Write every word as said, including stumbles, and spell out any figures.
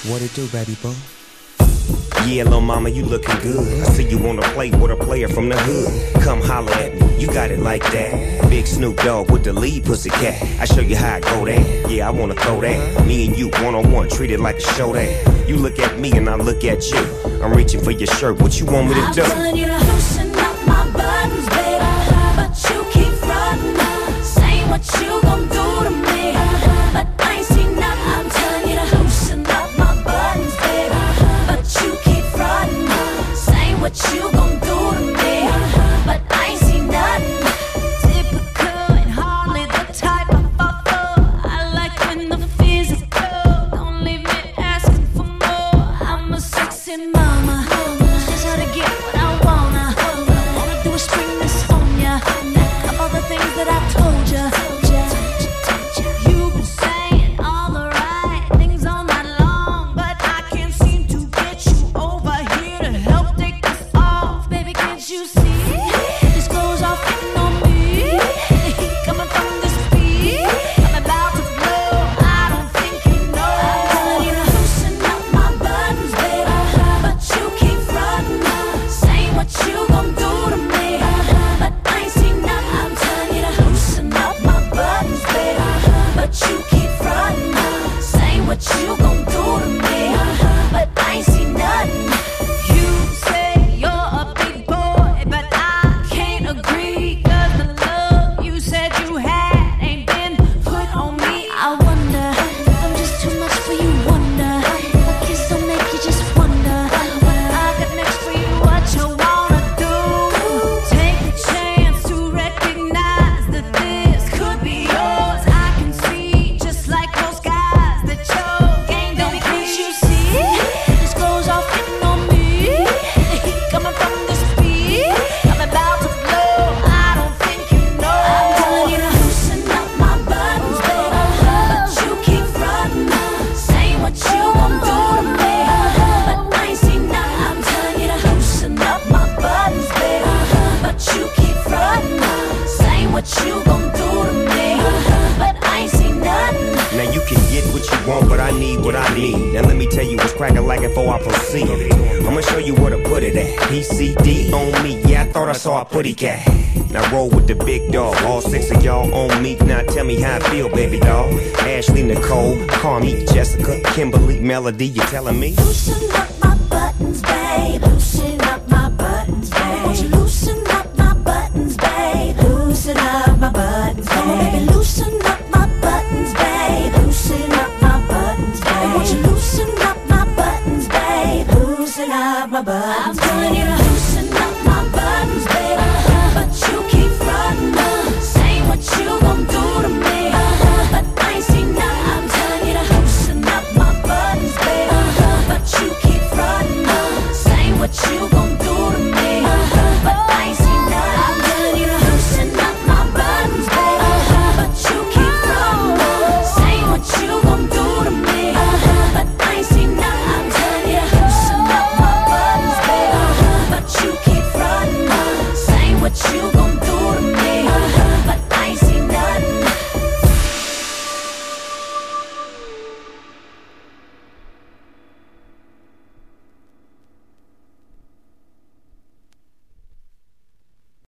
What it do, baby boy? Yeah, lil' mama, you looking good. I see you wanna play with a player from the hood. Come holler at me, you got it like that. Big Snoop Dogg with the lead pussycat. I show you how I go there. Yeah, I wanna throw that. Me and you one-on-one, treat it like a showdown. You look at me and I look at you. I'm reaching for your shirt, what you want me to do? I'm telling you to loosen up my buttons, baby, but you keep frontin', saying what you gon' do to me, but I ain't seen nothing. I'm telling you to loosen up my buttons, baby, but you keep frontin', saying what you gon' do to me, but I ain't seen nothing. Typical and hardly the type I fall for. I like when the physical, don't leave me asking for more. I'm a sexy mama, just how to get what I wanna. Wanna do is spring this on ya, of all the things that I told ya. You've been saying all the right things all night long, but I can't seem to get you over here to help take this off. Baby, can't you see? This goes off hitting on me. The heat coming from this beat, I'm about to blow. I don't think you know. I'm telling you to loosen up my buttons, baby, but you keep frontin', saying what you gon' do to me, but I ain't seen nothing. I'm telling you to loosen up my buttons, baby, but you keep frontin', saying what you gon' do to me, but I ain't seen nothing. You say you're a big boy, but I can't agree, 'cause the love you said you had ain't been put on me. I wonder if I'm just too much for you, wonder if a kiss don't make you just wonder what I got next for you, what you wanna do. Take a chance to recognize that this could be yours. I can see, just like those guys, that your game don't. Can't you see? This goes off hitting on me. The heat coming from this beat, I'm about to blow. I don't think you know. I'm telling you to loosen up my buttons, baby, but you keep frontin', saying what you gon' do to me, but I ain't seen nothing. I'm telling you to loosen up my buttons, baby, but you keep frontin', saying what you gon' do to me, but I ain't seen nothing. Now you can get what you want, but I need what I need. Now let me tell you what's cracking like before I proceed. I'ma show you where to put it at. P C D on me, yeah, I thought I saw a putty cat. Now roll with the big dog, all six of y'all on me. Now tell me how I feel, baby doll. Ashley, Nicole, Carmi, Jessica, Kimberly, Melody, you telling me? Loosen up my buttons, babe. Loosen up my buttons, babe. Won't you loosen up my buttons, babe? Loosen up my buttons, babe. Come on, baby, loosen up my buttons, babe. Loosen up my buttons, babe. Won't you loosen up my buttons, babe? Loosen up my buttons, I'm telling you to